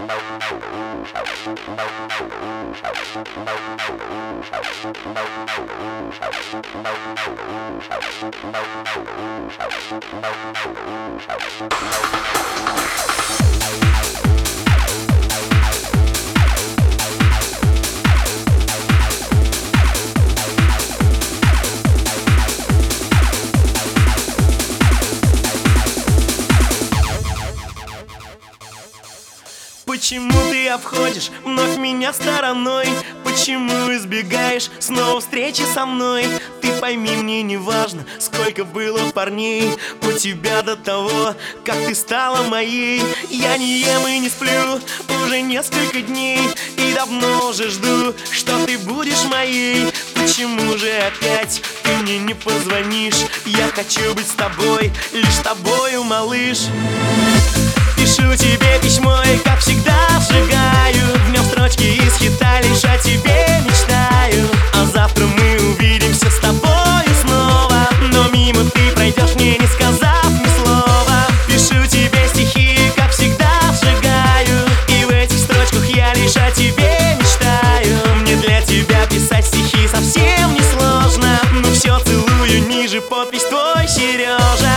Почему ты обходишь вновь меня стороной? Почему избегаешь снова встречи со мной? Ты пойми, мне не важно, сколько было парней у тебя до того, как ты стала моей. Я не ем и не сплю уже несколько дней, и давно уже жду, что ты будешь моей. Почему же опять ты мне не позвонишь? Я хочу быть с тобой, лишь с тобою, малыш. Пишу тебе письмо и, как всегда, сжигаю в нем строчки из хита, лишь о тебе мечтаю. А завтра мы увидимся с тобою снова, но мимо ты пройдешь, мне не сказав ни слова. Пишу тебе стихи и, как всегда, сжигаю, и в этих строчках я лишь о тебе мечтаю. Мне для тебя писать стихи совсем не сложно, но все целую ниже, подпись твой, Сережа.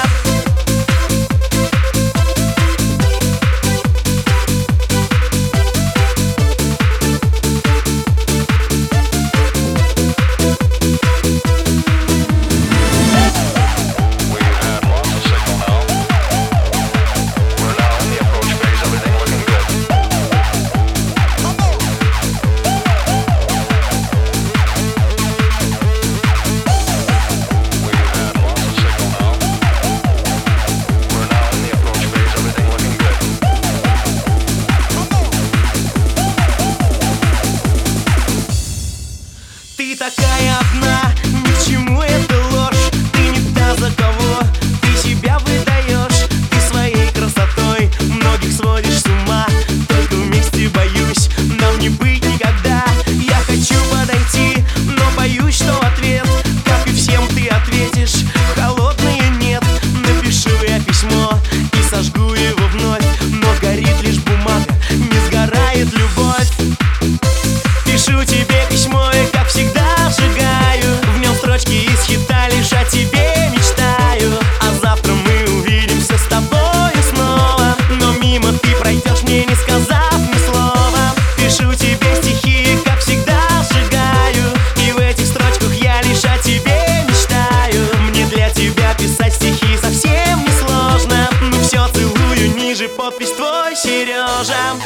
Ты такая одна, ни к чему эта ложь. Ты не та, за кого ты себя выдаешь. Ты своей красотой многих сводишь с ума. Только вместе, боюсь, нам не быть никогда. Я хочу подойти, но боюсь, что в ответ, как и всем, ты ответишь: холодное нет. Напишу я письмо и сожгу его вновь, но горит лишь бумага, не сгорает любовь. Пишу тебе письмо и, как всегда, сжигаю в нем строчки из хита, лишь о тебе мечтаю. А завтра мы увидимся с тобою снова, но мимо ты пройдешь, мне не сказав ни слова. Пишу тебе стихи и, как всегда, сжигаю, и в этих строчках я лишь о тебе мечтаю. Мне для тебя писать стихи совсем не сложно, но все целую ниже, подпись твой, Сережа.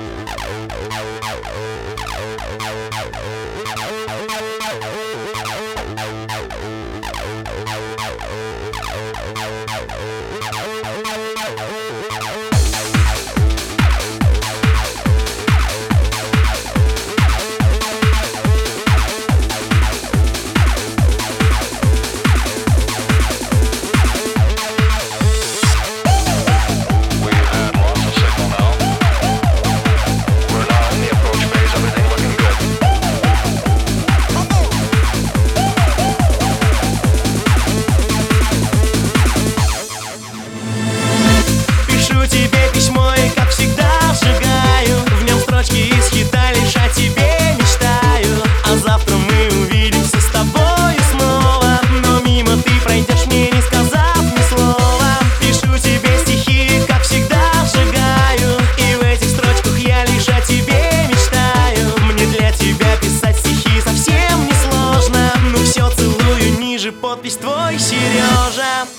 Тебе письмо и, как всегда, сжигаю в нем строчки из хита, лишь о тебе мечтаю. А завтра мы увидимся с тобою снова, но мимо ты пройдешь, мне не сказав ни слова. Пишу тебе стихи и, как всегда, сжигаю, и в этих строчках я лишь о тебе мечтаю. Мне для тебя писать стихи совсем не сложно, но все целую ниже, подпись твой, Сережа.